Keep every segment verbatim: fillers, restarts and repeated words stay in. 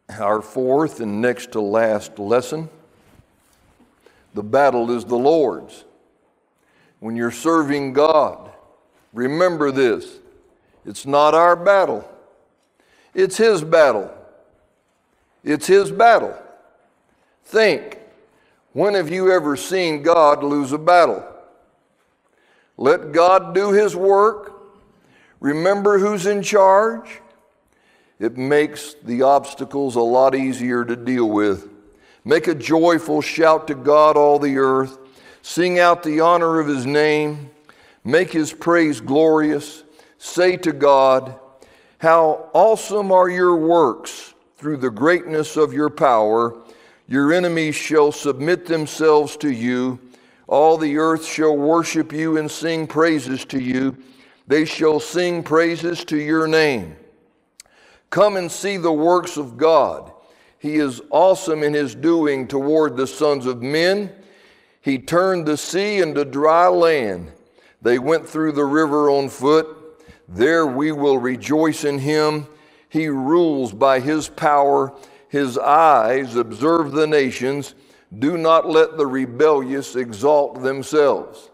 Our fourth and next to last lesson, the battle is the Lord's. When you're serving God, remember this, it's not our battle, it's His battle. It's His battle. Think, when have you ever seen God lose a battle? Let God do His work. Remember who's in charge. It makes the obstacles a lot easier to deal with. Make a joyful shout to God, all the earth. Sing out the honor of His name. Make His praise glorious. Say to God, how awesome are your works through the greatness of your power. Your enemies shall submit themselves to you. All the earth shall worship you and sing praises to you. They shall sing praises to your name. Come and see the works of God. He is awesome in His doing toward the sons of men. He turned the sea into dry land. They went through the river on foot. There we will rejoice in Him. He rules by His power. His eyes observe the nations. Do not let the rebellious exalt themselves.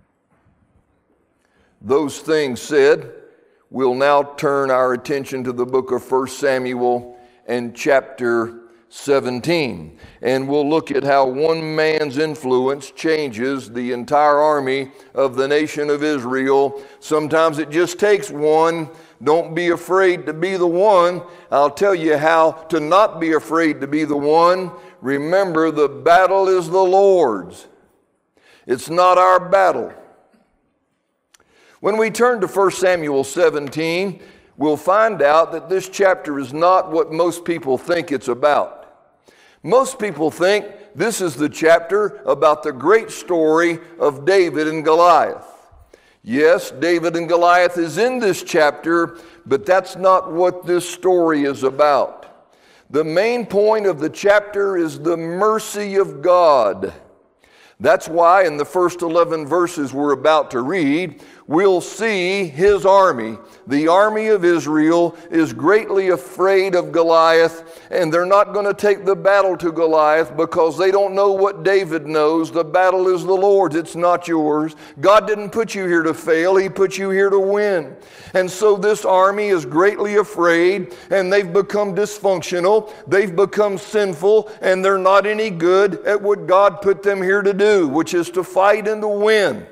Those things said, we'll now turn our attention to the book of First Samuel and chapter seventeen. And we'll look at how one man's influence changes the entire army of the nation of Israel. Sometimes it just takes one. Don't be afraid to be the one. I'll tell you how to not be afraid to be the one. Remember, the battle is the Lord's. It's not our battle. When we turn to First Samuel seventeen, we'll find out that this chapter is not what most people think it's about. Most people think this is the chapter about the great story of David and Goliath. Yes, David and Goliath is in this chapter, but that's not what this story is about. The main point of the chapter is the mercy of God. That's why in the first eleven verses we're about to read, we'll see His army. The army of Israel is greatly afraid of Goliath, and they're not going to take the battle to Goliath because they don't know what David knows. The battle is the Lord's, it's not yours. God didn't put you here to fail, He put you here to win. And so this army is greatly afraid, and they've become dysfunctional, they've become sinful, and they're not any good at what God put them here to do, which is to fight and to win.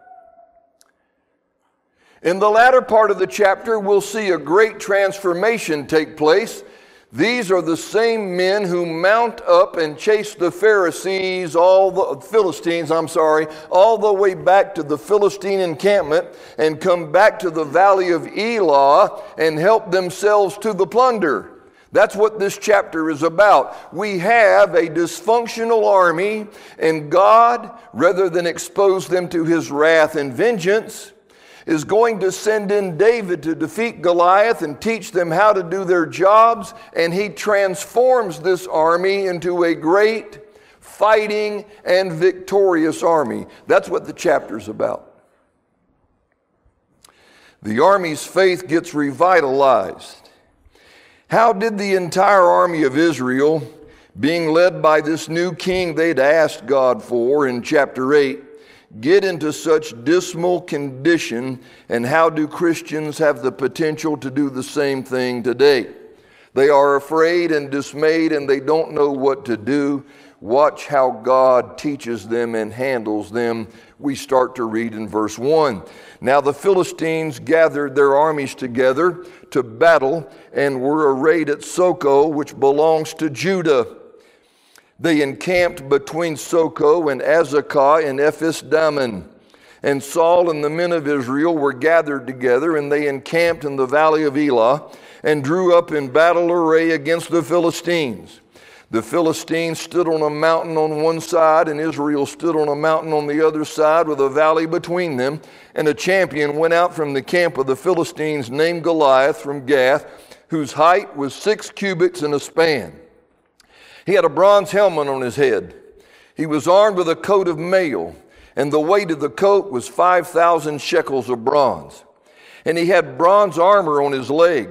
In the latter part of the chapter, we'll see a great transformation take place. These are the same men who mount up and chase the Pharisees, all the Philistines, I'm sorry, all the way back to the Philistine encampment and come back to the valley of Elah and help themselves to the plunder. That's what this chapter is about. We have a dysfunctional army, and God, rather than expose them to His wrath and vengeance, is going to send in David to defeat Goliath and teach them how to do their jobs, and He transforms this army into a great, fighting, and victorious army. That's what the chapter's about. The army's faith gets revitalized. How did the entire army of Israel, being led by this new king they'd asked God for in chapter eight, get into such dismal condition, and how do Christians have the potential to do the same thing today? They are afraid and dismayed, and they don't know what to do. Watch how God teaches them and handles them. We start to read in verse one. Now the Philistines gathered their armies together to battle and were arrayed at Socoh, which belongs to Judah. They encamped between Socoh and Azekah in Ephes-dammim. And Saul and the men of Israel were gathered together, and they encamped in the valley of Elah and drew up in battle array against the Philistines. The Philistines stood on a mountain on one side, and Israel stood on a mountain on the other side with a valley between them. And a champion went out from the camp of the Philistines named Goliath from Gath, whose height was six cubits and a span. He had a bronze helmet on his head. He was armed with a coat of mail, and the weight of the coat was five thousand shekels of bronze. And he had bronze armor on his legs,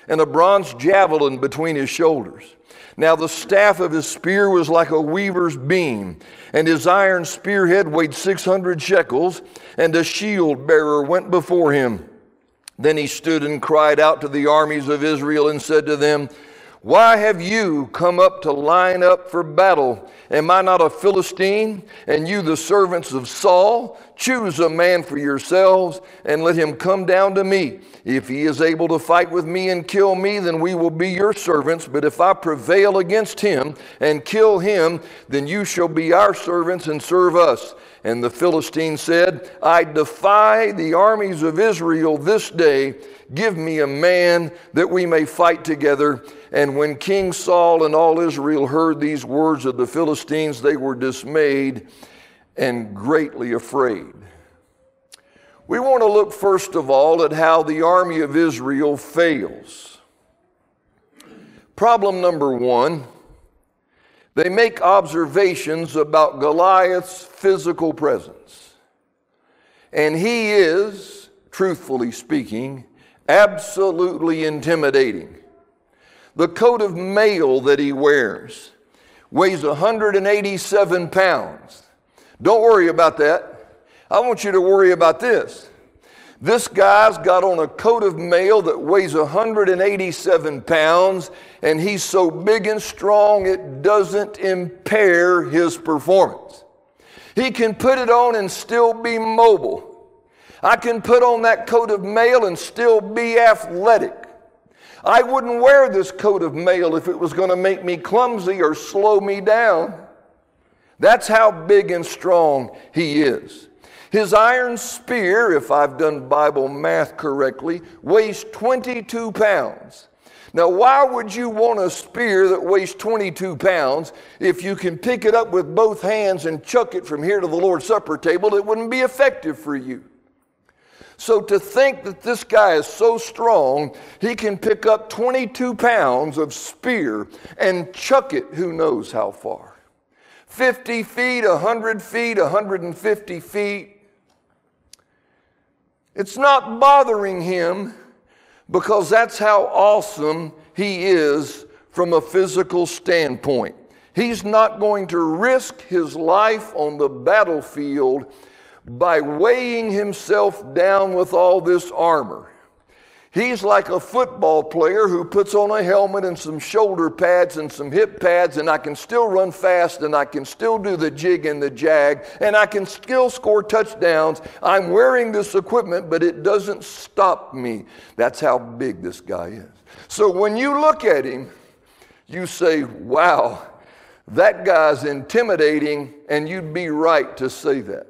and a bronze javelin between his shoulders. Now the staff of his spear was like a weaver's beam, and his iron spearhead weighed six hundred shekels, and a shield bearer went before him. Then he stood and cried out to the armies of Israel and said to them, why have you come up to line up for battle? Am I not a Philistine, and you the servants of Saul? Choose a man for yourselves, and let him come down to me. If he is able to fight with me and kill me, then we will be your servants. But if I prevail against him and kill him, then you shall be our servants and serve us. And the Philistine said, I defy the armies of Israel this day. Give me a man that we may fight together. And when King Saul and all Israel heard these words of the Philistines, they were dismayed and greatly afraid. We want to look first of all at how the army of Israel fails. Problem number one, they make observations about Goliath's physical presence. And he is, truthfully speaking, absolutely intimidating. The coat of mail that he wears weighs one hundred eighty-seven pounds. Don't worry about that. I want you to worry about this. This guy's got on a coat of mail that weighs one hundred eighty-seven pounds, and he's so big and strong it doesn't impair his performance. He can put it on and still be mobile. I can put on that coat of mail and still be athletic. I wouldn't wear this coat of mail if it was going to make me clumsy or slow me down. That's how big and strong he is. His iron spear, if I've done Bible math correctly, weighs twenty-two pounds. Now, why would you want a spear that weighs twenty-two pounds if you can pick it up with both hands and chuck it from here to the Lord's Supper table? It wouldn't be effective for you. So to think that this guy is so strong, he can pick up twenty-two pounds of spear and chuck it who knows how far. fifty feet, one hundred feet, one hundred fifty feet. It's not bothering him because that's how awesome he is from a physical standpoint. He's not going to risk his life on the battlefield by weighing himself down with all this armor. He's like a football player who puts on a helmet and some shoulder pads and some hip pads, and I can still run fast, and I can still do the jig and the jag, and I can still score touchdowns. I'm wearing this equipment, but it doesn't stop me. That's how big this guy is. So when you look at him, you say, wow, that guy's intimidating, and you'd be right to say that.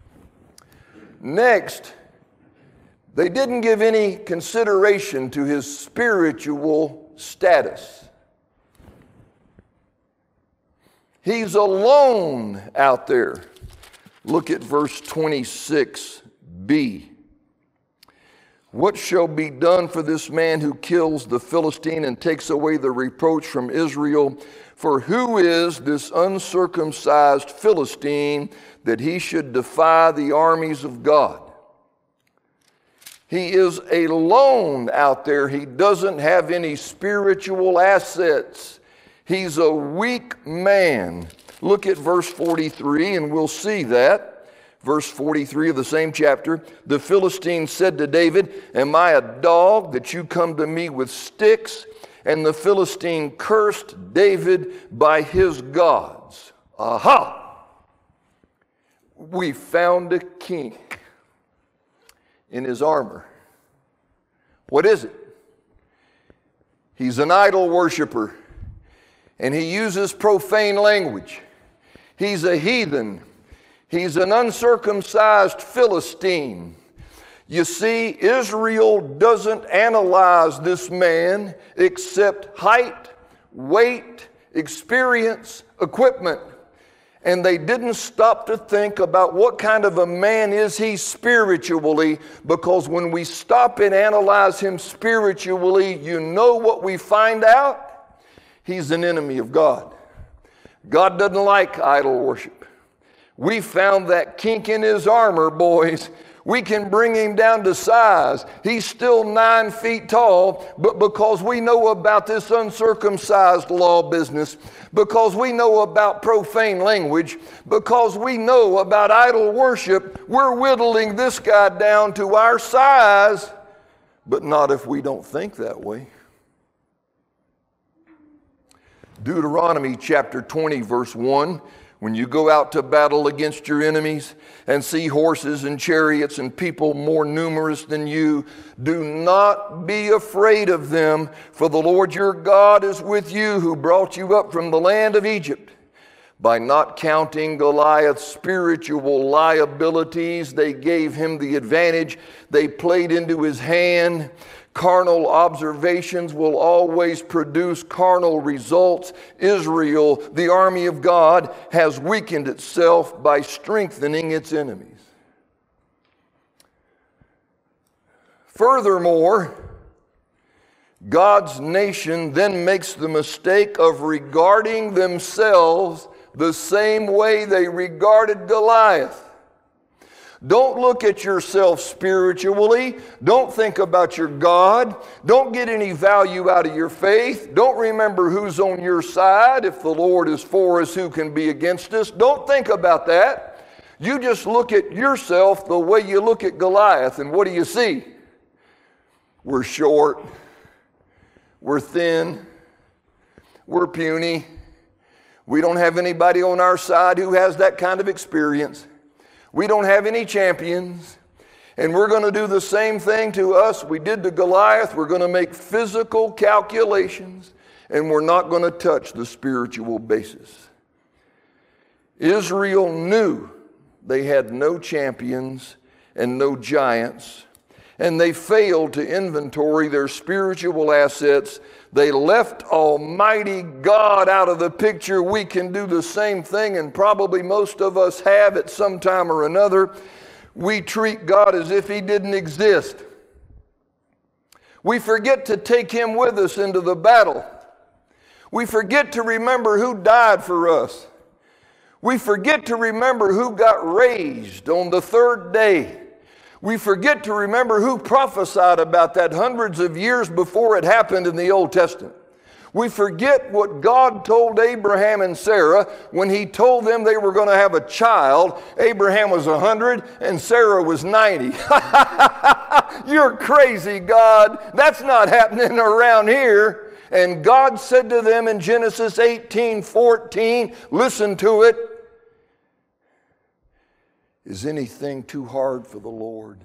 Next, they didn't give any consideration to his spiritual status. He's alone out there. Look at verse twenty-six b. What shall be done for this man who kills the Philistine and takes away the reproach from Israel? For who is this uncircumcised Philistine that he should defy the armies of God? He is alone out there. He doesn't have any spiritual assets. He's a weak man. Look at verse forty-three, and we'll see that. Verse forty-three of the same chapter. The Philistine said to David, am I a dog that you come to me with sticks? And the Philistine cursed David by his gods. Aha! We found a kink in his armor. What is it? He's an idol worshiper, and he uses profane language. He's a heathen. He's an uncircumcised Philistine. You see, Israel doesn't analyze this man except height, weight, experience, equipment. And they didn't stop to think about what kind of a man is he spiritually, because when we stop and analyze him spiritually, you know what we find out? He's an enemy of God. God doesn't like idol worship. We found that kink in his armor, boys. We can bring him down to size. He's still nine feet tall, but because we know about this uncircumcised law business, because we know about profane language, because we know about idol worship, we're whittling this guy down to our size, but not if we don't think that way. Deuteronomy chapter twenty, verse one. When you go out to battle against your enemies and see horses and chariots and people more numerous than you, do not be afraid of them, for the Lord your God is with you, who brought you up from the land of Egypt. By not counting Goliath's spiritual liabilities, they gave him the advantage. They played into his hand. Carnal observations will always produce carnal results. Israel, the army of God, has weakened itself by strengthening its enemies. Furthermore, God's nation then makes the mistake of regarding themselves the same way they regarded Goliath. Don't look at yourself spiritually. Don't think about your God. Don't get any value out of your faith. Don't remember who's on your side. If the Lord is for us, who can be against us? Don't think about that. You just look at yourself the way you look at Goliath, and what do you see? We're short. We're thin. We're puny. We don't have anybody on our side who has that kind of experience. We don't have any champions, and we're going to do the same thing to us we did to Goliath. We're going to make physical calculations, and we're not going to touch the spiritual basis. Israel knew they had no champions and no giants, and they failed to inventory their spiritual assets. They left Almighty God out of the picture. We can do the same thing, and probably most of us have at some time or another. We treat God as if he didn't exist. We forget to take him with us into the battle. We forget to remember who died for us. We forget to remember who got raised on the third day. We forget to remember who prophesied about that hundreds of years before it happened in the Old Testament. We forget what God told Abraham and Sarah when he told them they were going to have a child. Abraham was one hundred and Sarah was ninety. You're crazy, God. That's not happening around here. And God said to them in Genesis eighteen fourteen, listen to it. Is anything too hard for the Lord?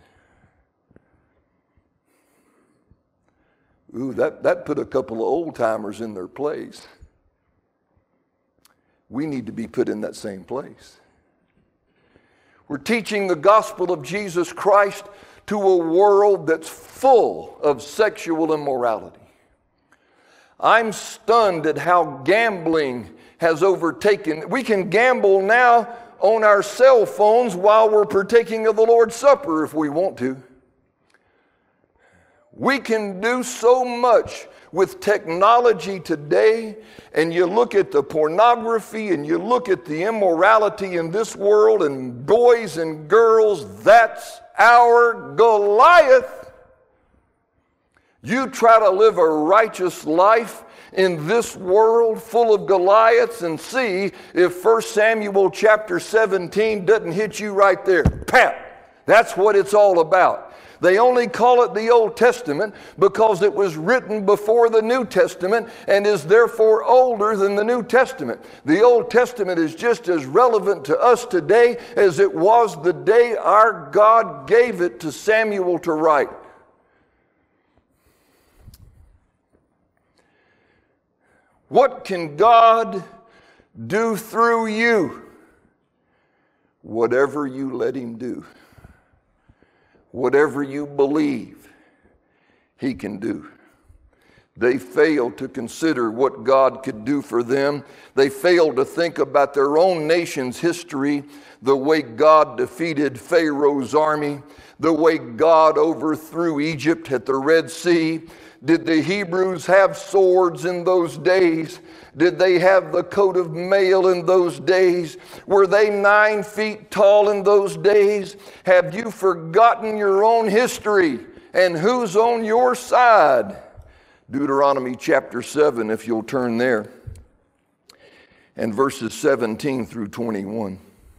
Ooh, that, that put a couple of old-timers in their place. We need to be put in that same place. We're teaching the gospel of Jesus Christ to a world that's full of sexual immorality. I'm stunned at how gambling has overtaken. We can gamble now on our cell phones while we're partaking of the Lord's Supper if we want to. We can do so much with technology today, and you look at the pornography and you look at the immorality in this world, and boys and girls, that's our Goliath. You try to live a righteous life in this world full of Goliaths and see if First Samuel chapter seventeen doesn't hit you right there. Pat! That's what it's all about. They only call it the Old Testament because it was written before the New Testament and is therefore older than the New Testament. The Old Testament is just as relevant to us today as it was the day our God gave it to Samuel to write. What can God do through you? Whatever you let him do. Whatever you believe he can do. They failed to consider what God could do for them. They failed to think about their own nation's history, the way God defeated Pharaoh's army, the way God overthrew Egypt at the Red Sea. Did the Hebrews have swords in those days? Did they have the coat of mail in those days? Were they nine feet tall in those days? Have you forgotten your own history and who's on your side? Deuteronomy chapter seven, if you'll turn there, and verses seventeen through twenty-one.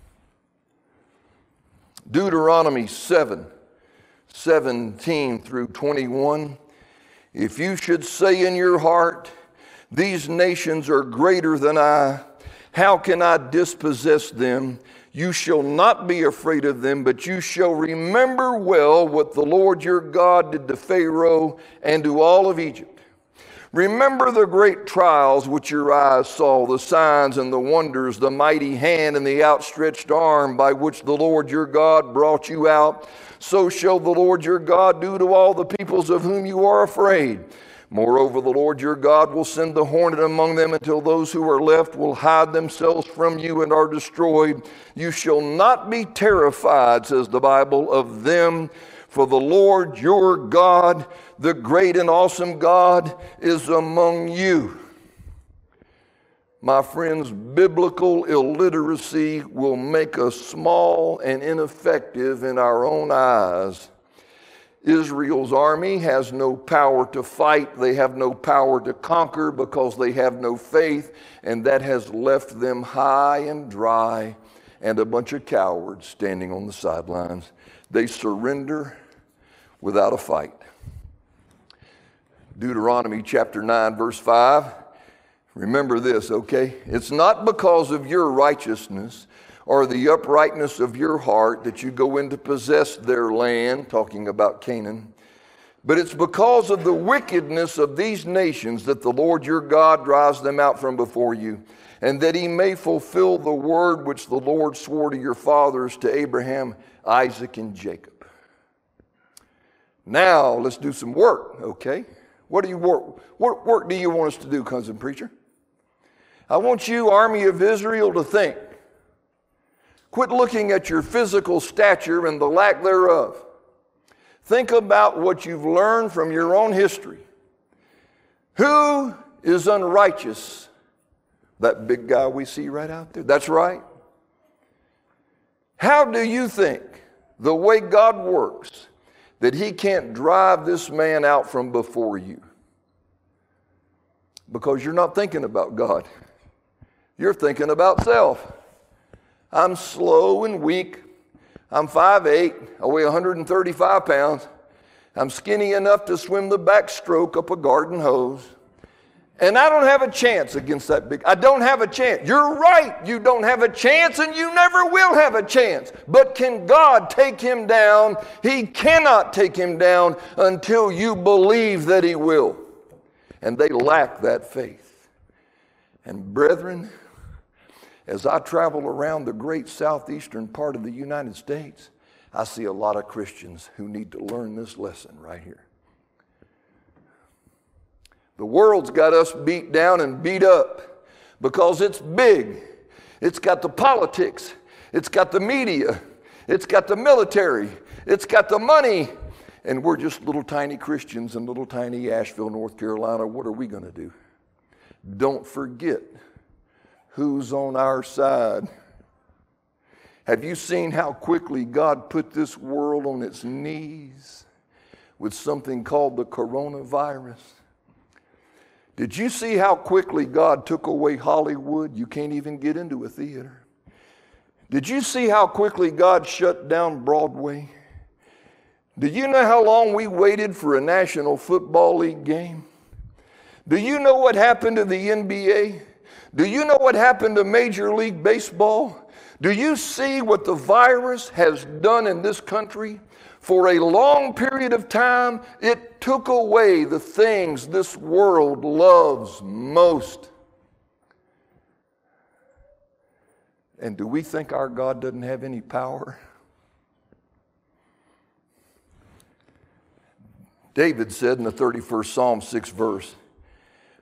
Deuteronomy seven, seventeen through twenty-one. If you should say in your heart, these nations are greater than I, how can I dispossess them? You shall not be afraid of them, but you shall remember well what the Lord your God did to Pharaoh and to all of Egypt. Remember the great trials which your eyes saw, the signs and the wonders, the mighty hand and the outstretched arm by which the Lord your God brought you out. So shall the Lord your God do to all the peoples of whom you are afraid. Moreover, the Lord your God will send the hornet among them until those who are left will hide themselves from you and are destroyed. You shall not be terrified, says the Bible, of them. For the Lord your God, the great and awesome God, is among you. My friends, biblical illiteracy will make us small and ineffective in our own eyes. Israel's army has no power to fight. They have no power to conquer because they have no faith, and that has left them high and dry and a bunch of cowards standing on the sidelines. They surrender without a fight. Deuteronomy chapter nine, verse five. Remember this, okay? It's not because of your righteousness or the uprightness of your heart that you go in to possess their land, talking about Canaan, but it's because of the wickedness of these nations that the Lord your God drives them out from before you, and that he may fulfill the word which the Lord swore to your fathers, to Abraham, Isaac, and Jacob. Now, let's do some work, okay? What do you work? What work do you want us to do, cousin preacher? I want you, army of Israel, to think. Quit looking at your physical stature and the lack thereof. Think about what you've learned from your own history. Who is unrighteous? That big guy we see right out there. That's right. How do you think the way God works that he can't drive this man out from before you? Because you're not thinking about God. You're thinking about self. I'm slow and weak. I'm five eight. I weigh one hundred thirty-five pounds. I'm skinny enough to swim the backstroke up a garden hose. And I don't have a chance against that big. I don't have a chance. You're right. You don't have a chance, and you never will have a chance. But can God take him down? He cannot take him down until you believe that he will. And they lack that faith. And brethren, as I travel around the great southeastern part of the United States, I see a lot of Christians who need to learn this lesson right here. The world's got us beat down and beat up because it's big. It's got the politics. It's got the media. It's got the military. It's got the money. And we're just little tiny Christians in little tiny Asheville, North Carolina. What are we going to do? Don't forget who's on our side. Have you seen how quickly God put this world on its knees with something called the coronavirus? Did you see how quickly God took away Hollywood? You can't even get into a theater. Did you see how quickly God shut down Broadway? Do you know how long we waited for a National Football League game? Do you know what happened to the N B A? Do you know what happened to Major League Baseball? Do you see what the virus has done in this country? For a long period of time, it took away the things this world loves most. And do we think our God doesn't have any power? David said in the thirty-first Psalm, sixth verse,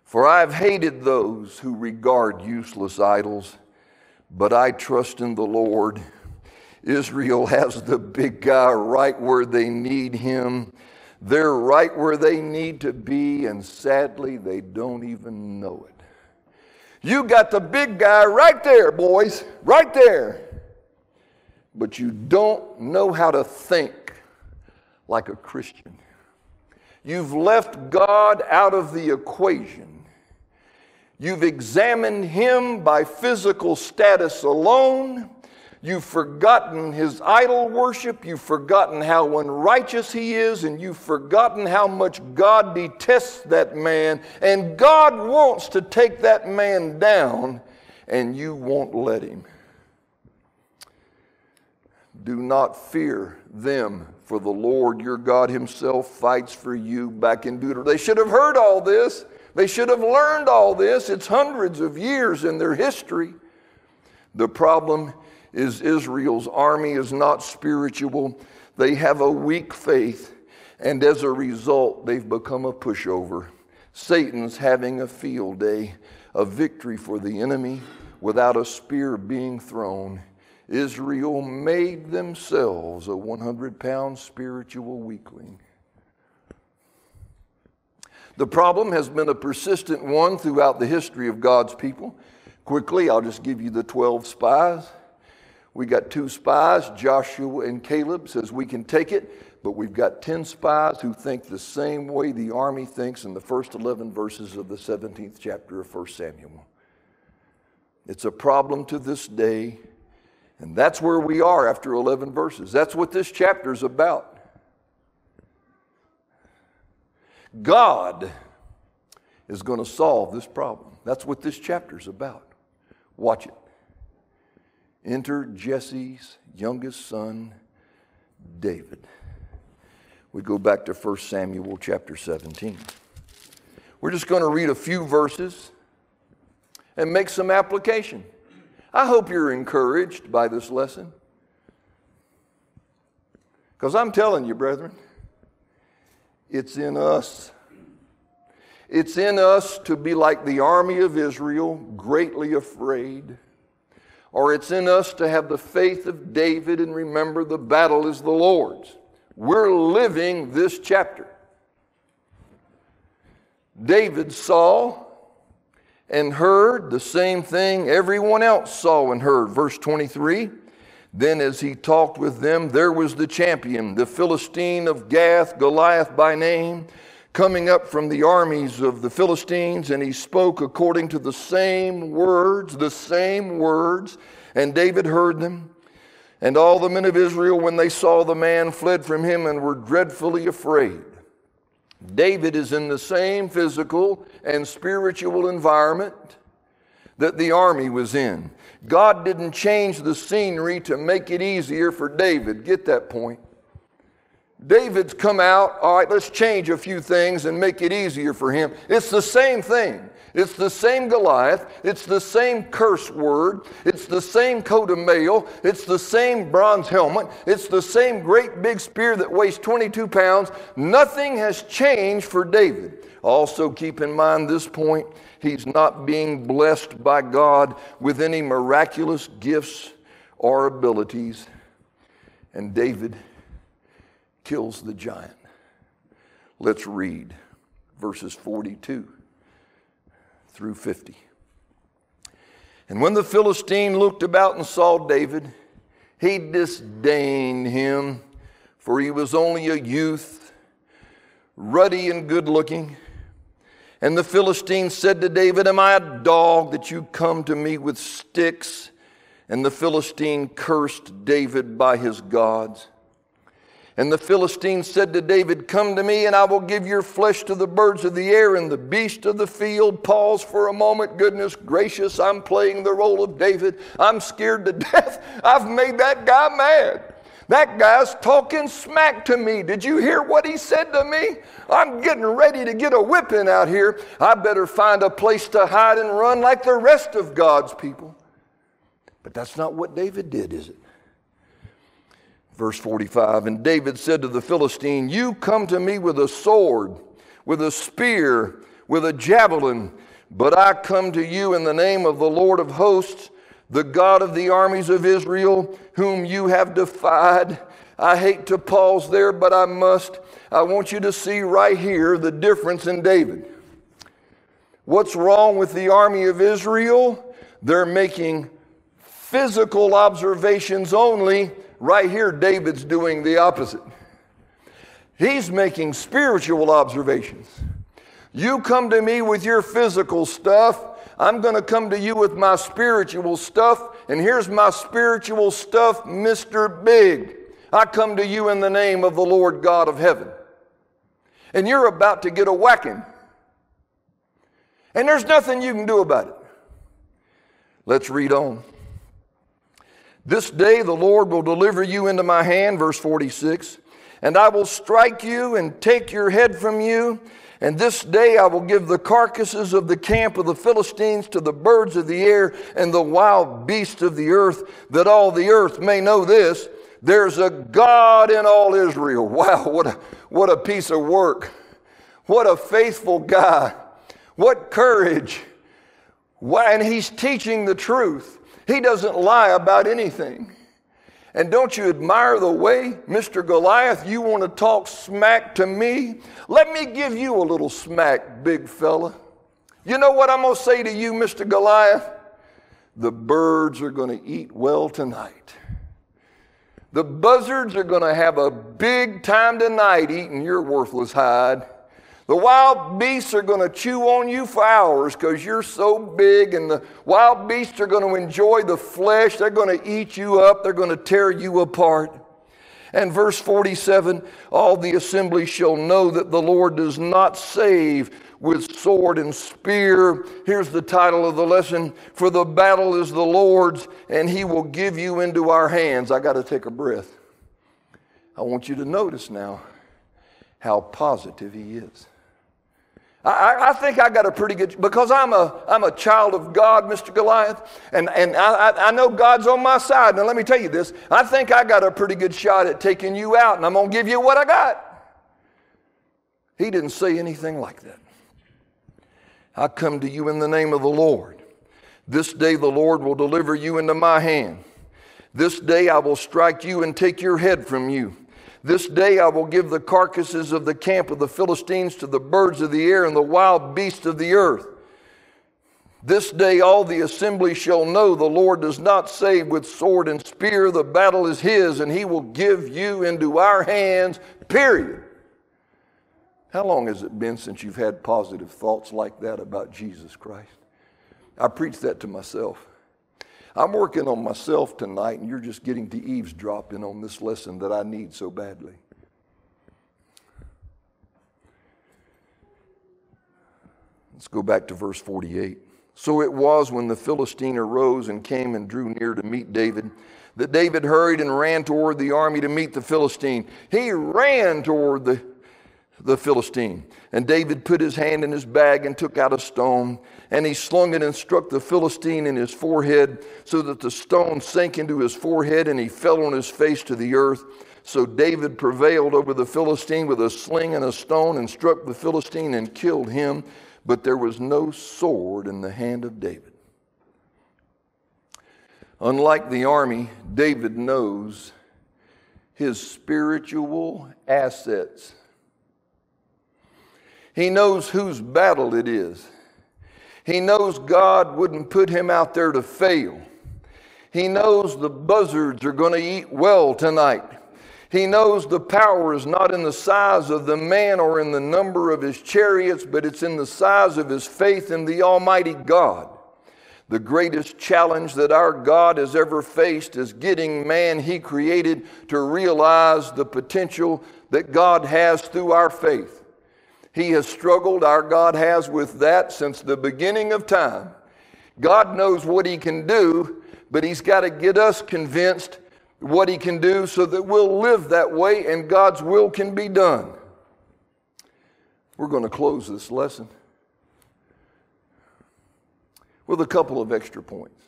For I have hated those who regard useless idols, but I trust in the Lord. Israel has the big guy right where they need him. They're right where they need to be, and sadly, they don't even know it. You got the big guy right there, boys, right there. But you don't know how to think like a Christian. You've left God out of the equation. You've examined him by physical status alone. You've forgotten his idol worship. You've forgotten how unrighteous he is. And you've forgotten how much God detests that man. And God wants to take that man down, and you won't let him. Do not fear them, for the Lord your God himself fights for you. Back in Deuteronomy. They should have heard all this. They should have learned all this. It's hundreds of years in their history. The problem is Israel's army is not spiritual. They have a weak faith, and as a result, they've become a pushover. Satan's having a field day, a victory for the enemy without a spear being thrown. Israel made themselves a hundred pound spiritual weakling. The problem has been a persistent one throughout the history of God's people. Quickly, I'll just give you the twelve spies. We got two spies, Joshua and Caleb, says we can take it, but we've got ten spies who think the same way the army thinks in the first eleven verses of the seventeenth chapter of First Samuel. It's a problem to this day, and that's where we are after eleven verses. That's what this chapter is about. God is going to solve this problem. That's what this chapter is about. Watch it. Enter Jesse's youngest son, David. We go back to First Samuel chapter seventeen. We're just going to read a few verses and make some application. I hope you're encouraged by this lesson. Because I'm telling you, brethren, it's in us. It's in us to be like the army of Israel, greatly afraid. Or it's in us to have the faith of David and remember the battle is the Lord's. We're living this chapter. David saw and heard the same thing everyone else saw and heard. Verse twenty-three, then as he talked with them, there was the champion, the Philistine of Gath, Goliath by name, coming up from the armies of the Philistines, and he spoke according to the same words, the same words, and David heard them. And all the men of Israel, when they saw the man, fled from him and were dreadfully afraid. David is in the same physical and spiritual environment that the army was in. God didn't change the scenery to make it easier for David. Get that point. David's come out, all right, let's change a few things and make it easier for him. It's the same thing. It's the same Goliath. It's the same curse word. It's the same coat of mail. It's the same bronze helmet. It's the same great big spear that weighs twenty-two pounds. Nothing has changed for David. Also keep in mind this point, he's not being blessed by God with any miraculous gifts or abilities. And David kills the giant. Let's read verses forty-two through fifty. And when the Philistine looked about and saw David, he disdained him, for he was only a youth, ruddy and good looking. And the Philistine said to David, am I a dog that you come to me with sticks? And the Philistine cursed David by his gods. And the Philistine said to David, come to me and I will give your flesh to the birds of the air and the beasts of the field. Pause for a moment. Goodness gracious, I'm playing the role of David. I'm scared to death. I've made that guy mad. That guy's talking smack to me. Did you hear what he said to me? I'm getting ready to get a whipping out here. I better find a place to hide and run like the rest of God's people. But that's not what David did, is it? Verse forty-five, and David said to the Philistine, you come to me with a sword, with a spear, with a javelin, but I come to you in the name of the Lord of hosts, the God of the armies of Israel, whom you have defied. I hate to pause there, but I must. I want you to see right here the difference in David. What's wrong with the army of Israel? They're making physical observations only. Right here, David's doing the opposite. He's making spiritual observations. You come to me with your physical stuff. I'm going to come to you with my spiritual stuff. And here's my spiritual stuff, Mister Big. I come to you in the name of the Lord God of heaven. And you're about to get a whacking. And there's nothing you can do about it. Let's read on. This day the Lord will deliver you into my hand, verse forty-six, and I will strike you and take your head from you. And this day I will give the carcasses of the camp of the Philistines to the birds of the air and the wild beasts of the earth, that all the earth may know this, there's a God in all Israel. Wow, what a, what a piece of work. What a faithful guy. What courage. Why, and he's teaching the truth. He doesn't lie about anything. And don't you admire the way, Mister Goliath, you want to talk smack to me? Let me give you a little smack, big fella. You know what I'm going to say to you, Mister Goliath? The birds are going to eat well tonight. The buzzards are going to have a big time tonight eating your worthless hide. The wild beasts are going to chew on you for hours because you're so big, and the wild beasts are going to enjoy the flesh. They're going to eat you up. They're going to tear you apart. And verse forty-seven, all the assembly shall know that the Lord does not save with sword and spear. Here's the title of the lesson, for the battle is the Lord's, and he will give you into our hands. I got to take a breath. I want you to notice now how positive he is. I, I think I got a pretty good, because I'm a, I'm a child of God, Mister Goliath, and, and I, I know God's on my side. Now let me tell you this, I think I got a pretty good shot at taking you out, and I'm going to give you what I got. He didn't say anything like that. I come to you in the name of the Lord. This day the Lord will deliver you into my hand. This day I will strike you and take your head from you. This day I will give the carcasses of the camp of the Philistines to the birds of the air and the wild beasts of the earth. This day all the assembly shall know the Lord does not save with sword and spear. The battle is his, and he will give you into our hands, period. How long has it been since you've had positive thoughts like that about Jesus Christ? I preach that to myself. I'm working on myself tonight, and you're just getting to eavesdropping on this lesson that I need so badly. Let's go back to verse forty-eight. So it was when the Philistine arose and came and drew near to meet David, that David hurried and ran toward the army to meet the Philistine. He ran toward the, the Philistine. And David put his hand in his bag and took out a stone, and he slung it and struck the Philistine in his forehead, so that the stone sank into his forehead, and he fell on his face to the earth. So David prevailed over the Philistine with a sling and a stone, and struck the Philistine and killed him. But there was no sword in the hand of David. Unlike the army, David knows his spiritual assets. He knows whose battle it is. He knows God wouldn't put him out there to fail. He knows the buzzards are going to eat well tonight. He knows the power is not in the size of the man or in the number of his chariots, but it's in the size of his faith in the Almighty God. The greatest challenge that our God has ever faced is getting man he created to realize the potential that God has through our faith. He has struggled, our God has, with that since the beginning of time. God knows what he can do, but he's got to get us convinced what he can do so that we'll live that way and God's will can be done. We're going to close this lesson with a couple of extra points.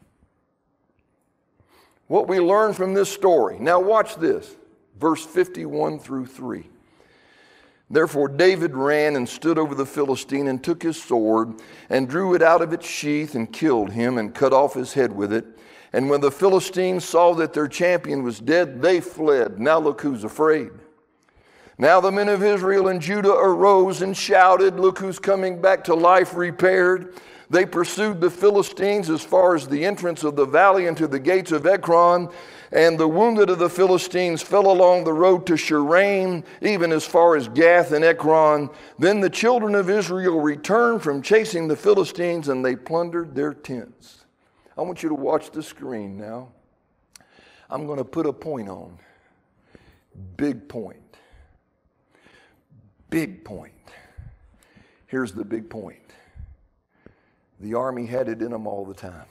What we learn from this story. Now watch this, verse fifty-one through three. Therefore David ran and stood over the Philistine and took his sword and drew it out of its sheath and killed him and cut off his head with it. And when the Philistines saw that their champion was dead, they fled. Now look who's afraid. Now the men of Israel and Judah arose and shouted. Look who's coming back to life repaired. They pursued the Philistines as far as the entrance of the valley into the gates of Ekron. And the wounded of the Philistines fell along the road to Sharaim, even as far as Gath and Ekron. Then the children of Israel returned from chasing the Philistines, and they plundered their tents. I want you to watch the screen now. I'm going to put a point on. Big point. Big point. Here's the big point. The army had it in them all the time.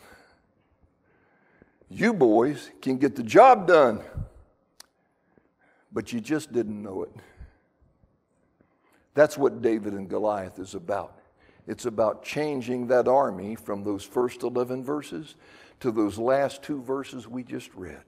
You boys can get the job done, but you just didn't know it. That's what David and Goliath is about. It's about changing that army from those first eleven verses to those last two verses we just read.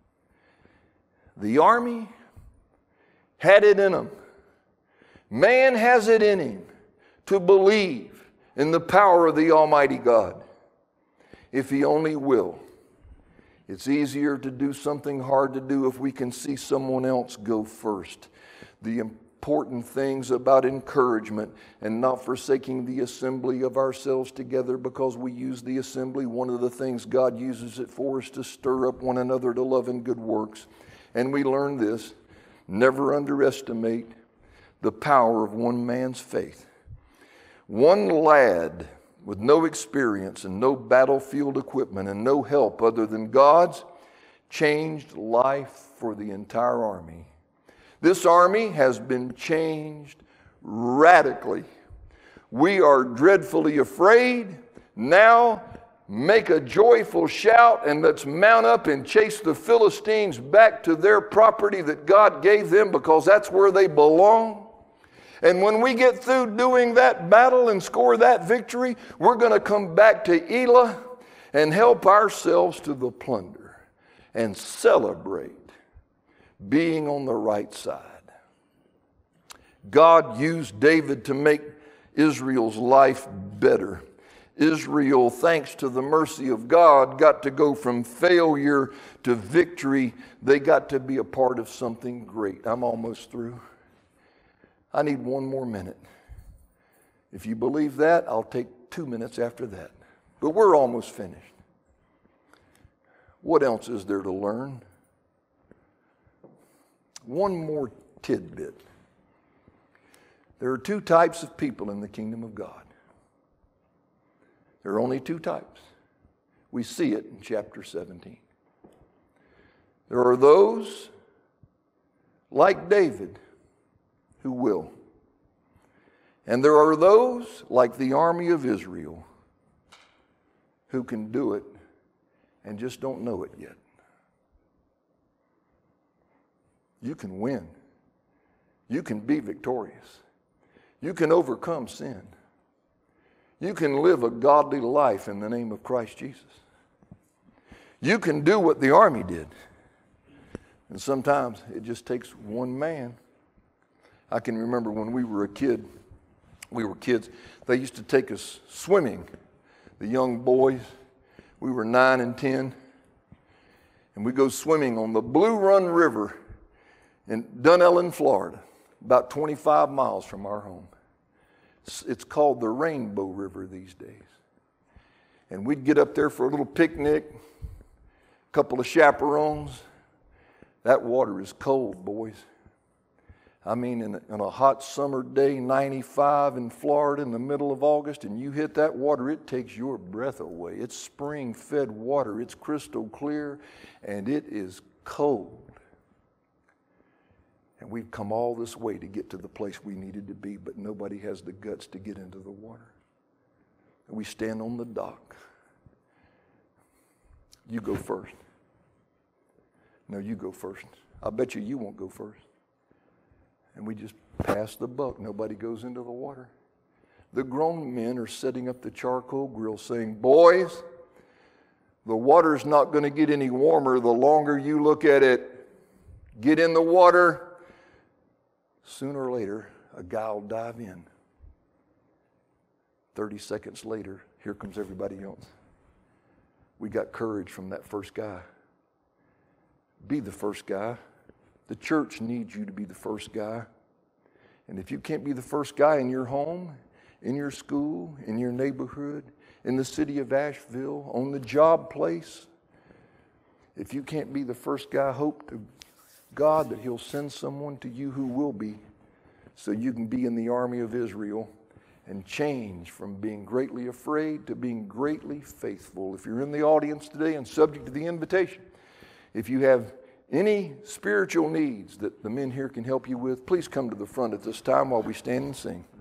The army had it in them. Man has it in him to believe in the power of the Almighty God, if he only will. It's easier to do something hard to do if we can see someone else go first. The important things about encouragement and not forsaking the assembly of ourselves together because we use the assembly. One of the things God uses it for is to stir up one another to love and good works. And we learn this: never underestimate the power of one man's faith. One lad with no experience and no battlefield equipment and no help other than God's changed life for the entire army. This army has been changed radically. We are dreadfully afraid. Now make a joyful shout and let's mount up and chase the Philistines back to their property that God gave them, because that's where they belong. And when we get through doing that battle and score that victory, we're going to come back to Elah and help ourselves to the plunder and celebrate being on the right side. God used David to make Israel's life better. Israel, thanks to the mercy of God, got to go from failure to victory. They got to be a part of something great. I'm almost through. I need one more minute. If you believe that, I'll take two minutes after that. But we're almost finished. What else is there to learn? One more tidbit. There are two types of people in the kingdom of God. There are only two types. We see it in chapter seventeen. There are those like David who will. And there are those like the army of Israel who can do it and just don't know it yet. You can win. You can be victorious. You can overcome sin. You can live a godly life in the name of Christ Jesus. You can do what the army did. And sometimes it just takes one man. I can remember when we were a kid, we were kids, they used to take us swimming, the young boys. We were nine and ten. And we go swimming on the Blue Run River in Dunellen, Florida, about twenty-five miles from our home. It's called the Rainbow River these days. And we'd get up there for a little picnic, a couple of chaperones. That water is cold, boys. I mean, in a, in a hot summer day, ninety-five in Florida in the middle of August, and you hit that water, it takes your breath away. It's spring-fed water. It's crystal clear, and it is cold. And we've come all this way to get to the place we needed to be, but nobody has the guts to get into the water. And we stand on the dock. You go first. No, you go first. I bet you you won't go first. And we just pass the buck. Nobody goes into the water. The grown men are setting up the charcoal grill saying, boys, the water's not going to get any warmer the longer you look at it. Get in the water. Sooner or later, a guy will dive in. thirty seconds later, here comes everybody else. We got courage from that first guy. Be the first guy. The church needs you to be the first guy. And if you can't be the first guy in your home, in your school, in your neighborhood, in the city of Asheville, on the job place, if you can't be the first guy, hope to God that He'll send someone to you who will be, so you can be in the army of Israel and change from being greatly afraid to being greatly faithful. If you're in the audience today and subject to the invitation, if you have any spiritual needs that the men here can help you with, please come to the front at this time while we stand and sing.